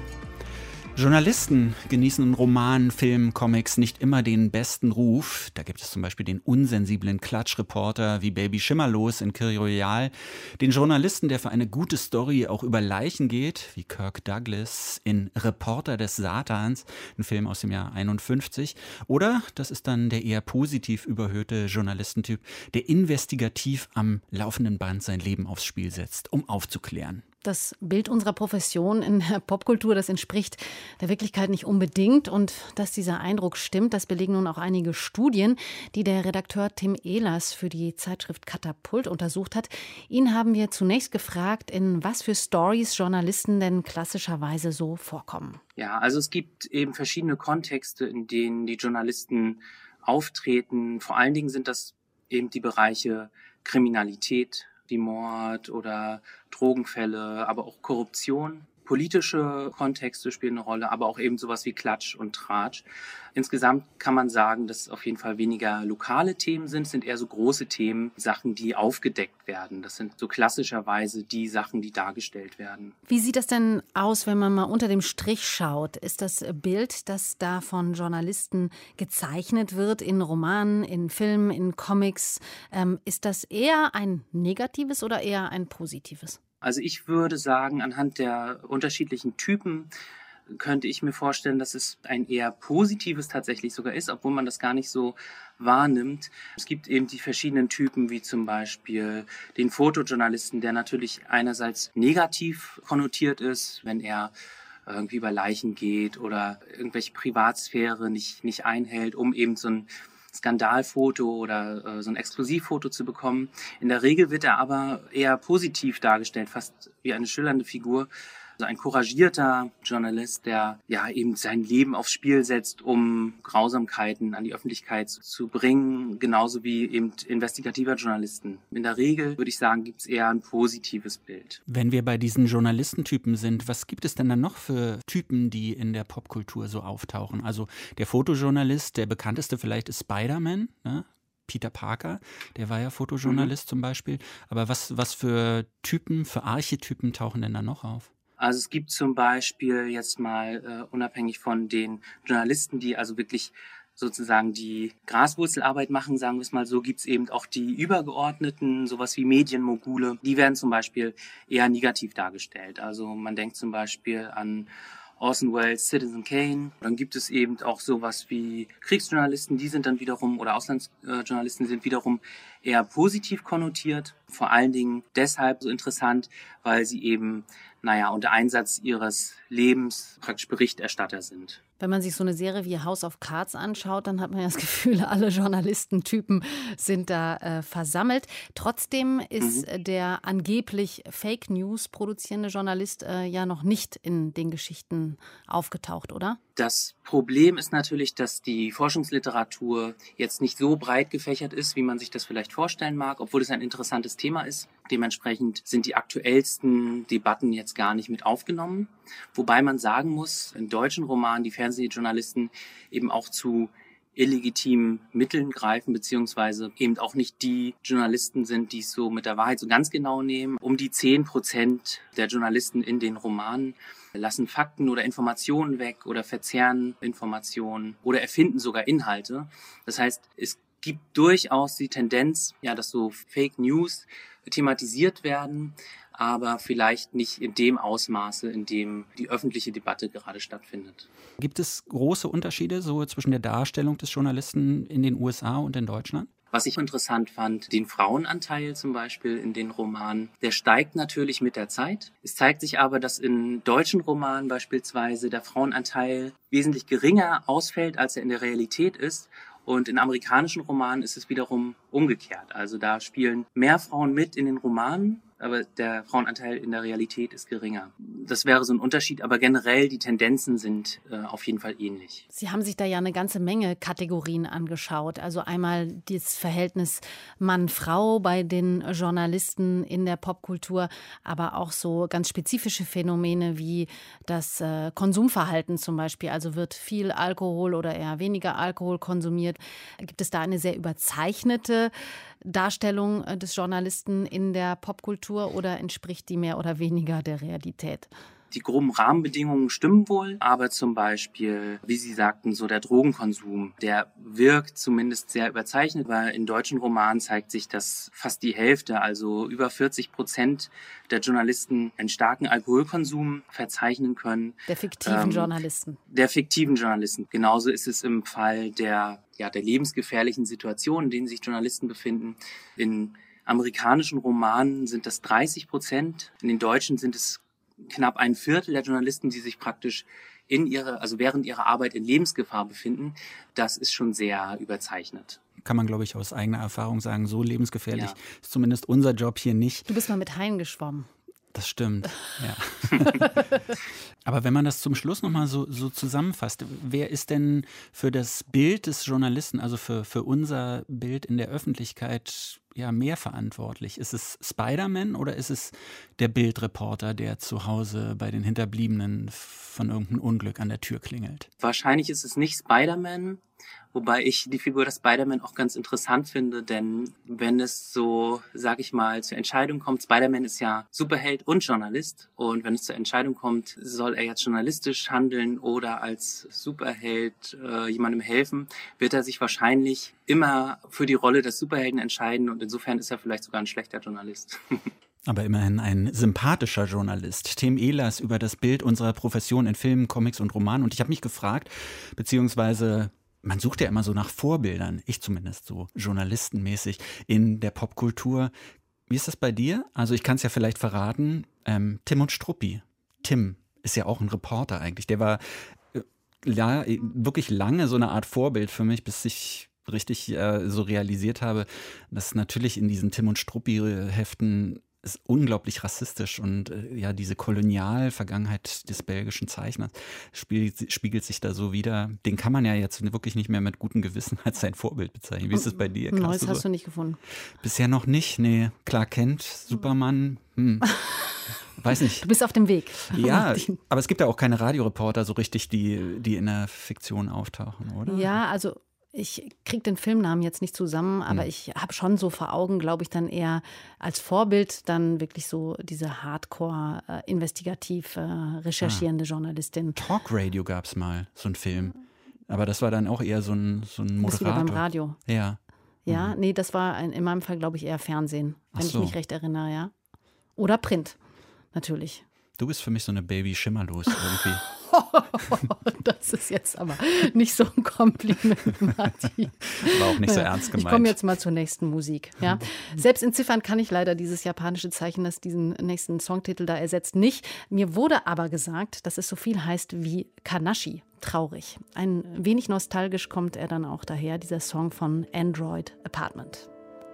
Journalisten genießen in Romanen, Filmen, Comics nicht immer den besten Ruf. Da gibt es zum Beispiel den unsensiblen Klatschreporter wie Baby Schimmerlos in Kir Royal, den Journalisten, der für eine gute Story auch über Leichen geht, wie Kirk Douglas in Reporter des Satans, ein Film aus dem Jahr einundfünfzig. Oder, das ist dann der eher positiv überhöhte Journalistentyp, der investigativ am laufenden Band sein Leben aufs Spiel setzt, um aufzuklären. Das Bild unserer Profession in der Popkultur, das entspricht der Wirklichkeit nicht unbedingt. Und dass dieser Eindruck stimmt, das belegen nun auch einige Studien, die der Redakteur Tim Ehlers für die Zeitschrift Katapult untersucht hat. Ihn haben wir zunächst gefragt, in was für Stories Journalisten denn klassischerweise so vorkommen. Ja, also es gibt eben verschiedene Kontexte, in denen die Journalisten auftreten. Vor allen Dingen sind das eben die Bereiche Kriminalität, wie Mord oder Drogenfälle, aber auch Korruption. Politische Kontexte spielen eine Rolle, aber auch eben sowas wie Klatsch und Tratsch. Insgesamt kann man sagen, dass es auf jeden Fall weniger lokale Themen sind, es sind eher so große Themen, Sachen, die aufgedeckt werden. Das sind so klassischerweise die Sachen, die dargestellt werden. Wie sieht das denn aus, wenn man mal unter dem Strich schaut? Ist das Bild, das da von Journalisten gezeichnet wird, in Romanen, in Filmen, in Comics, ähm, ist das eher ein negatives oder eher ein positives? Also ich würde sagen, anhand der unterschiedlichen Typen könnte ich mir vorstellen, dass es ein eher positives tatsächlich sogar ist, obwohl man das gar nicht so wahrnimmt. Es gibt eben die verschiedenen Typen, wie zum Beispiel den Fotojournalisten, der natürlich einerseits negativ konnotiert ist, wenn er irgendwie über Leichen geht oder irgendwelche Privatsphäre nicht, nicht einhält, um eben so ein Skandalfoto oder äh, so ein Exklusivfoto zu bekommen. In der Regel wird er aber eher positiv dargestellt, fast wie eine schillernde Figur. Also ein couragierter Journalist, der ja eben sein Leben aufs Spiel setzt, um Grausamkeiten an die Öffentlichkeit zu bringen, genauso wie eben investigativer Journalisten. In der Regel würde ich sagen, gibt es eher ein positives Bild. Wenn wir bei diesen Journalistentypen sind, was gibt es denn dann noch für Typen, die in der Popkultur so auftauchen? Also der Fotojournalist, der bekannteste vielleicht ist Spider-Man, ne? Peter Parker, der war ja Fotojournalist mhm. zum Beispiel. Aber was, was für Typen, für Archetypen tauchen denn da noch auf? Also es gibt zum Beispiel jetzt mal äh, unabhängig von den Journalisten, die also wirklich sozusagen die Graswurzelarbeit machen, sagen wir es mal so, gibt es eben auch die Übergeordneten, sowas wie Medienmogule. Die werden zum Beispiel eher negativ dargestellt. Also man denkt zum Beispiel an Orson Welles, Citizen Kane. Dann gibt es eben auch sowas wie Kriegsjournalisten, die sind dann wiederum, oder Auslandsjournalisten sind wiederum eher positiv konnotiert. Vor allen Dingen deshalb so interessant, weil sie eben, naja, unter Einsatz ihres Lebens praktisch Berichterstatter sind. Wenn man sich so eine Serie wie House of Cards anschaut, dann hat man ja das Gefühl, alle Journalistentypen sind da äh, versammelt. Trotzdem ist mhm. der angeblich Fake News produzierende Journalist äh, ja noch nicht in den Geschichten aufgetaucht, oder? Das Problem ist natürlich, dass die Forschungsliteratur jetzt nicht so breit gefächert ist, wie man sich das vielleicht vorstellen mag, obwohl es ein interessantes Thema ist. Dementsprechend sind die aktuellsten Debatten jetzt gar nicht mit aufgenommen. Wobei man sagen muss, in deutschen Romanen die Fernsehjournalisten eben auch zu illegitimen Mitteln greifen, beziehungsweise eben auch nicht die Journalisten sind, die es so mit der Wahrheit so ganz genau nehmen. Um die zehn Prozent der Journalisten in den Romanen lassen Fakten oder Informationen weg oder verzerren Informationen oder erfinden sogar Inhalte. Das heißt, es gibt durchaus die Tendenz, ja, dass so Fake News thematisiert werden, aber vielleicht nicht in dem Ausmaße, in dem die öffentliche Debatte gerade stattfindet. Gibt es große Unterschiede so zwischen der Darstellung des Journalisten in den U S A und in Deutschland? Was ich interessant fand, den Frauenanteil zum Beispiel in den Romanen, der steigt natürlich mit der Zeit. Es zeigt sich aber, dass in deutschen Romanen beispielsweise der Frauenanteil wesentlich geringer ausfällt, als er in der Realität ist. Und in amerikanischen Romanen ist es wiederum umgekehrt. Also da spielen mehr Frauen mit in den Romanen, aber der Frauenanteil in der Realität ist geringer. Das wäre so ein Unterschied, aber generell die Tendenzen sind äh, auf jeden Fall ähnlich. Sie haben sich da ja eine ganze Menge Kategorien angeschaut. Also einmal das Verhältnis Mann-Frau bei den Journalisten in der Popkultur, aber auch so ganz spezifische Phänomene wie das äh, Konsumverhalten zum Beispiel. Also wird viel Alkohol oder eher weniger Alkohol konsumiert? Gibt es da eine sehr überzeichnete reale Darstellung des Journalisten in der Popkultur oder entspricht die mehr oder weniger der Realität? Die groben Rahmenbedingungen stimmen wohl, aber zum Beispiel, wie Sie sagten, so der Drogenkonsum, der wirkt zumindest sehr überzeichnet, weil in deutschen Romanen zeigt sich, dass fast die Hälfte, also über vierzig Prozent der Journalisten einen starken Alkoholkonsum verzeichnen können. Der fiktiven ähm, Journalisten. Der fiktiven Journalisten. Genauso ist es im Fall der, ja, der lebensgefährlichen Situationen, in denen sich Journalisten befinden. In amerikanischen Romanen sind das dreißig Prozent, in den deutschen sind es knapp ein Viertel der Journalisten, die sich praktisch in ihre, also während ihrer Arbeit in Lebensgefahr befinden. Das ist schon sehr überzeichnet. Kann man, glaube ich, aus eigener Erfahrung sagen, so lebensgefährlich Ja. ist zumindest unser Job hier nicht. Du bist mal mit Haien geschwommen. Das stimmt, ja. Aber wenn man das zum Schluss nochmal so, so zusammenfasst, wer ist denn für das Bild des Journalisten, also für, für unser Bild in der Öffentlichkeit, ja, mehr verantwortlich? Ist es Spider-Man oder ist es der Bildreporter, der zu Hause bei den Hinterbliebenen von irgendeinem Unglück an der Tür klingelt? Wahrscheinlich ist es nicht Spider-Man, wobei ich die Figur des Spider-Man auch ganz interessant finde, denn wenn es so, sag ich mal, zur Entscheidung kommt, Spider-Man ist ja Superheld und Journalist, und wenn es zur Entscheidung kommt, soll er jetzt journalistisch handeln oder als Superheld äh, jemandem helfen, wird er sich wahrscheinlich immer für die Rolle des Superhelden entscheiden, und insofern ist er vielleicht sogar ein schlechter Journalist. Aber immerhin ein sympathischer Journalist. Tim Ehlers über das Bild unserer Profession in Filmen, Comics und Romanen. Und ich habe mich gefragt, beziehungsweise man sucht ja immer so nach Vorbildern, ich zumindest so journalistenmäßig in der Popkultur. Wie ist das bei dir? Also ich kann es ja vielleicht verraten, ähm, Tim und Struppi. Tim ist ja auch ein Reporter eigentlich. Der war äh, ja, wirklich lange so eine Art Vorbild für mich, bis ich richtig äh, so realisiert habe, dass natürlich in diesen Tim und Struppi-Heften ist unglaublich rassistisch, und äh, ja, diese Kolonialvergangenheit des belgischen Zeichners spiegelt, spiegelt sich da so wider. Den kann man ja jetzt wirklich nicht mehr mit gutem Gewissen als sein Vorbild bezeichnen. Wie ist es bei dir? Neues du hast so? du nicht gefunden. Bisher noch nicht, nee. Clark Kent, Superman, hm. Weiß nicht. Du bist auf dem Weg. Ja, aber es gibt ja auch keine Radioreporter so richtig, die, die in der Fiktion auftauchen, oder? Ja, also ich kriege den Filmnamen jetzt nicht zusammen, aber hm. ich habe schon so vor Augen, glaube ich, dann eher als Vorbild dann wirklich so diese Hardcore, äh, investigativ äh, recherchierende ah. Journalistin. Talkradio gab es mal, so ein Film. Aber das war dann auch eher so ein, so ein Moderator. Das wieder beim Radio. Ja. Ja, mhm. nee, das war ein, in meinem Fall, glaube ich, eher Fernsehen, wenn so. ich mich recht erinnere, ja. Oder Print, natürlich. Du bist für mich so eine Baby Schimmerlos irgendwie. Das ist jetzt aber nicht so ein Kompliment, Martin. War auch nicht so ernst gemeint. Ich komme jetzt mal zur nächsten Musik. Ja. Selbst entziffern kann ich leider dieses japanische Zeichen, das diesen nächsten Songtitel da ersetzt, nicht. Mir wurde aber gesagt, dass es so viel heißt wie Kanashi, traurig. Ein wenig nostalgisch kommt er dann auch daher, dieser Song von Android Apartment.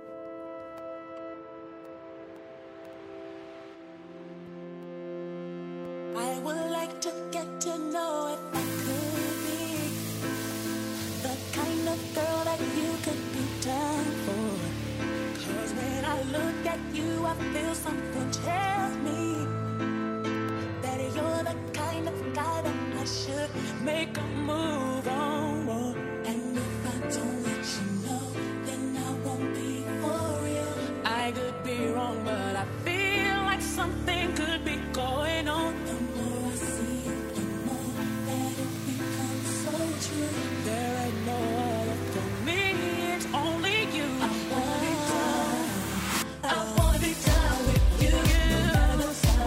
I feel something tells me that you're the kind of guy that I should make a move on. And if I don't let you know, then I won't be for real. I could be wrong, but I feel like something could be going on. The more I see it, the more that it becomes so true. There ain't no other for me, it's only you. I want it done. I want it done with you. No matter the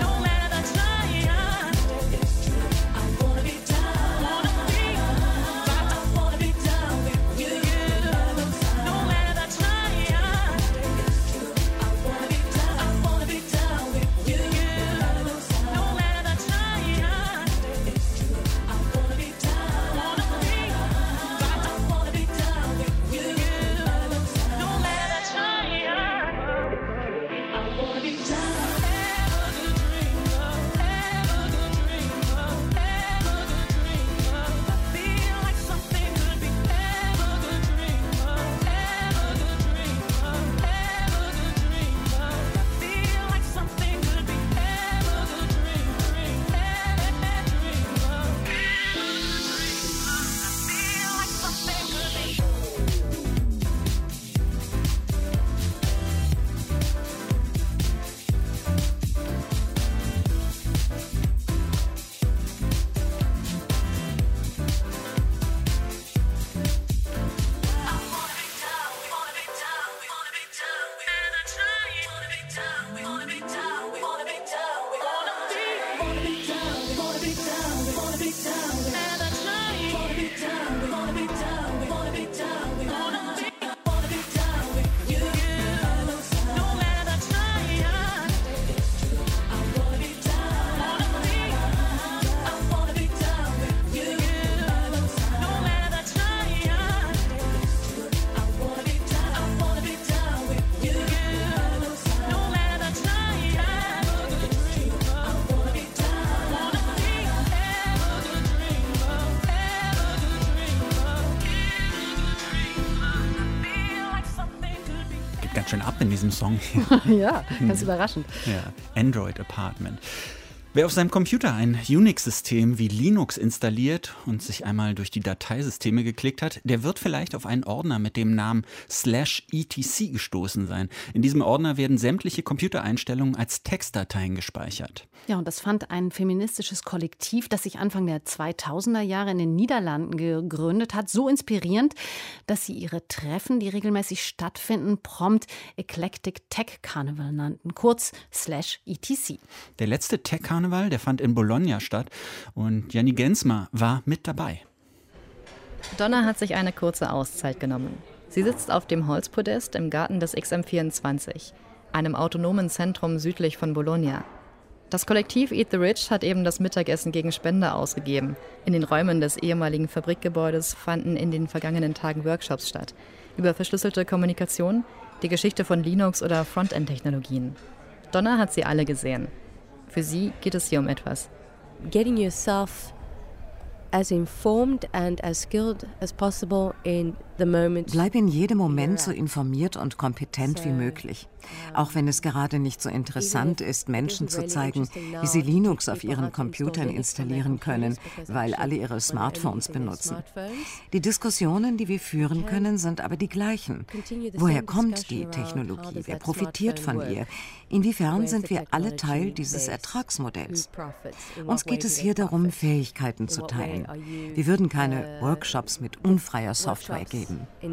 geht ganz schön ab in diesem Song. Ja, ganz überraschend. Ja, Android Apartment. Wer auf seinem Computer ein Unix-System wie Linux installiert und sich einmal durch die Dateisysteme geklickt hat, der wird vielleicht auf einen Ordner mit dem Namen slash etc gestoßen sein. In diesem Ordner werden sämtliche Computereinstellungen als Textdateien gespeichert. Ja, und das fand ein feministisches Kollektiv, das sich Anfang der zweitausender Jahre in den Niederlanden gegründet hat, so inspirierend, dass sie ihre Treffen, die regelmäßig stattfinden, prompt Eclectic Tech Carnival nannten, kurz slash etc. Der letzte Tech Carnival Karneval, der fand in Bologna statt und Janni Gensmer war mit dabei. Donna hat sich eine kurze Auszeit genommen. Sie sitzt auf dem Holzpodest im Garten des X M vierundzwanzig, einem autonomen Zentrum südlich von Bologna. Das Kollektiv Eat the Rich hat eben das Mittagessen gegen Spende ausgegeben. In den Räumen des ehemaligen Fabrikgebäudes fanden in den vergangenen Tagen Workshops statt. Über verschlüsselte Kommunikation, die Geschichte von Linux oder Frontend-Technologien. Donna hat sie alle gesehen. Für sie geht es hier um etwas. Getting yourself as informed and as skilled as possible in the moment. Bleib in jedem Moment so informiert und kompetent wie möglich. Auch wenn es gerade nicht so interessant ist, Menschen zu zeigen, wie sie Linux auf ihren Computern installieren können, weil alle ihre Smartphones benutzen. Die Diskussionen, die wir führen können, sind aber die gleichen. Woher kommt die Technologie? Wer profitiert von ihr? Inwiefern sind wir alle Teil dieses Ertragsmodells? Uns geht es hier darum, Fähigkeiten zu teilen. Wir würden keine Workshops mit unfreier Software geben.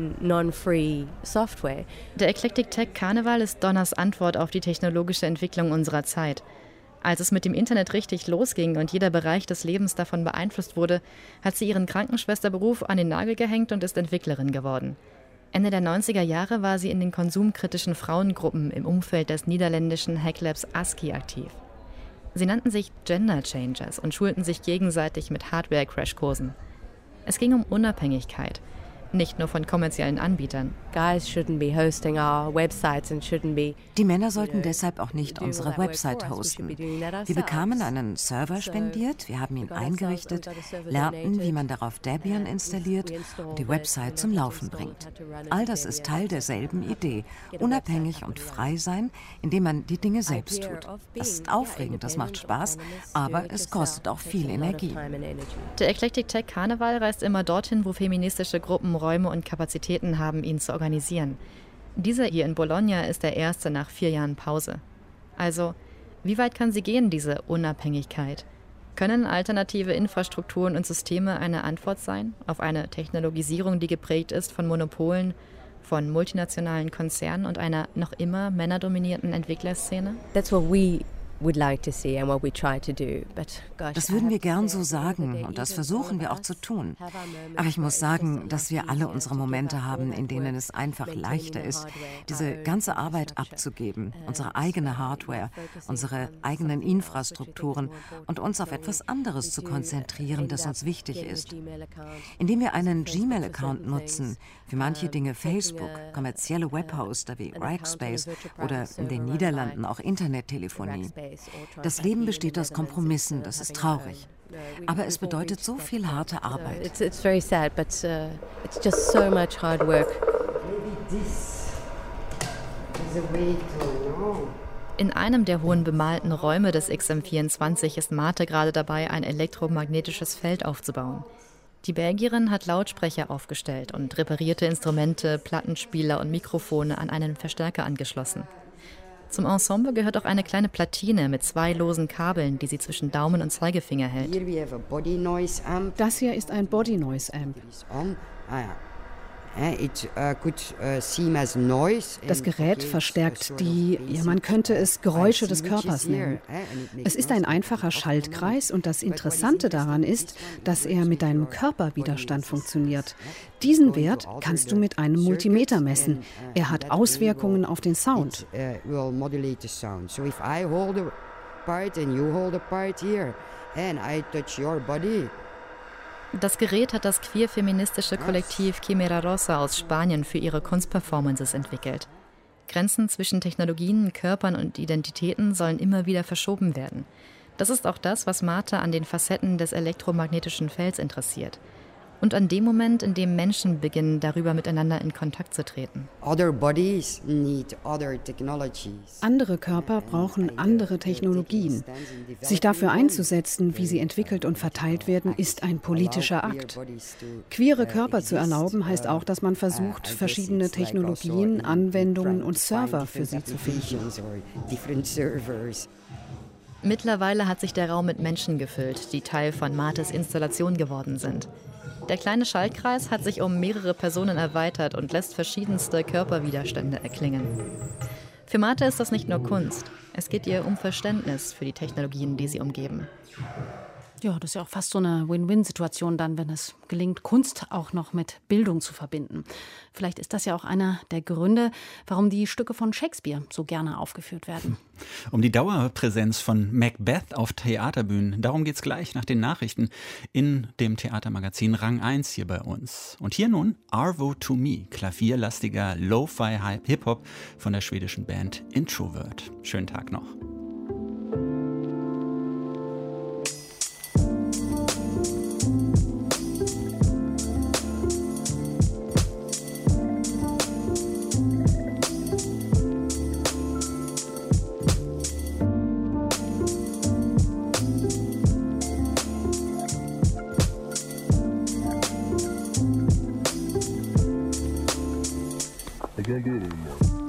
Der Eclectic Tech Carnival ist Donnas Antwort auf die technologische Entwicklung unserer Zeit. Als es mit dem Internet richtig losging und jeder Bereich des Lebens davon beeinflusst wurde, hat sie ihren Krankenschwesterberuf an den Nagel gehängt und ist Entwicklerin geworden. Ende der neunziger Jahre war sie in den konsumkritischen Frauengruppen im Umfeld des niederländischen Hacklabs ASCII aktiv. Sie nannten sich Gender Changers und schulten sich gegenseitig mit Hardware-Crashkursen. Es ging um Unabhängigkeit, nicht nur von kommerziellen Anbietern. Die Männer sollten deshalb auch nicht unsere Website hosten. Wir bekamen einen Server spendiert, wir haben ihn eingerichtet, lernten, wie man darauf Debian installiert und die Website zum Laufen bringt. All das ist Teil derselben Idee, unabhängig und frei sein, indem man die Dinge selbst tut. Das ist aufregend, das macht Spaß, aber es kostet auch viel Energie. Der Eclectic Tech Carnival reist immer dorthin, wo feministische Gruppen Räume und Kapazitäten haben, ihn zu organisieren. Dieser hier in Bologna ist der erste nach vier Jahren Pause. Also, wie weit kann sie gehen, diese Unabhängigkeit? Können alternative Infrastrukturen und Systeme eine Antwort sein auf eine Technologisierung, die geprägt ist von Monopolen, von multinationalen Konzernen und einer noch immer männerdominierten Entwicklerszene? That's what we Das würden wir gern so sagen und das versuchen wir auch zu tun. Aber ich muss sagen, dass wir alle unsere Momente haben, in denen es einfach leichter ist, diese ganze Arbeit abzugeben, unsere eigene Hardware, unsere eigenen Infrastrukturen und uns auf etwas anderes zu konzentrieren, das uns wichtig ist. Indem wir einen Gmail-Account nutzen, für manche Dinge Facebook, kommerzielle Webhoster wie Rackspace oder in den Niederlanden auch Internettelefonie. Das Leben besteht aus Kompromissen, das ist traurig. Aber es bedeutet so viel harte Arbeit. It's, it's very sad, but uh, it's just so much hard work. In einem der hohen bemalten Räume des X M vierundzwanzig ist Marte gerade dabei, ein elektromagnetisches Feld aufzubauen. Die Belgierin hat Lautsprecher aufgestellt und reparierte Instrumente, Plattenspieler und Mikrofone an einen Verstärker angeschlossen. Zum Ensemble gehört auch eine kleine Platine mit zwei losen Kabeln, die sie zwischen Daumen und Zeigefinger hält. Das hier ist ein Body Noise Amp. Das Gerät verstärkt die, ja, man könnte es Geräusche des Körpers nennen. Es ist ein einfacher Schaltkreis und das Interessante daran ist, dass er mit deinem Körperwiderstand funktioniert. Diesen Wert kannst du mit einem Multimeter messen. Er hat Auswirkungen auf den Sound. Das Gerät hat das queer-feministische Kollektiv Quimera Rosa aus Spanien für ihre Kunstperformances entwickelt. Grenzen zwischen Technologien, Körpern und Identitäten sollen immer wieder verschoben werden. Das ist auch das, was Marte an den Facetten des elektromagnetischen Felds interessiert. und an dem Moment, in dem Menschen beginnen, darüber miteinander in Kontakt zu treten. Andere Körper brauchen andere Technologien. Sich dafür einzusetzen, wie sie entwickelt und verteilt werden, ist ein politischer Akt. Queere Körper zu erlauben, heißt auch, dass man versucht, verschiedene Technologien, Anwendungen und Server für sie zu finden. Mittlerweile hat sich der Raum mit Menschen gefüllt, die Teil von Martes Installation geworden sind. Der kleine Schaltkreis hat sich um mehrere Personen erweitert und lässt verschiedenste Körperwiderstände erklingen. Für Marte ist das nicht nur Kunst. Es geht ihr um Verständnis für die Technologien, die sie umgeben. Ja, das ist ja auch fast so eine Win-Win-Situation dann, wenn es gelingt, Kunst auch noch mit Bildung zu verbinden. Vielleicht ist das ja auch einer der Gründe, warum die Stücke von Shakespeare so gerne aufgeführt werden. Um die Dauerpräsenz von Macbeth auf Theaterbühnen, darum geht's gleich nach den Nachrichten in dem Theatermagazin Rang eins hier bei uns. Und hier nun Arvo to Me, klavierlastiger Lo-Fi-Hip-Hop von der schwedischen Band Introvert. Schönen Tag noch. I can't get it anymore.